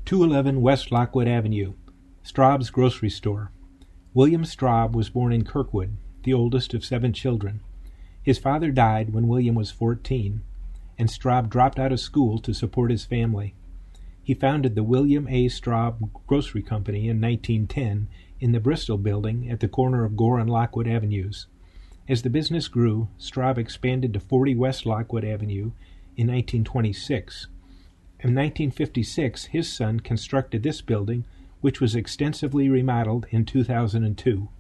211 West Lockwood Avenue, Straub's Grocery Store. William Straub was born in Kirkwood, the oldest of 7 children. His father died when William was 14, and Straub dropped out of school to support his family. He founded the William A. Straub Grocery Company in 1910 in the Bristol Building at the corner of Gore and Lockwood Avenues. As the business grew, Straub expanded to 40 West Lockwood Avenue in 1926. In 1956, his son constructed this building, which was extensively remodeled in 2002.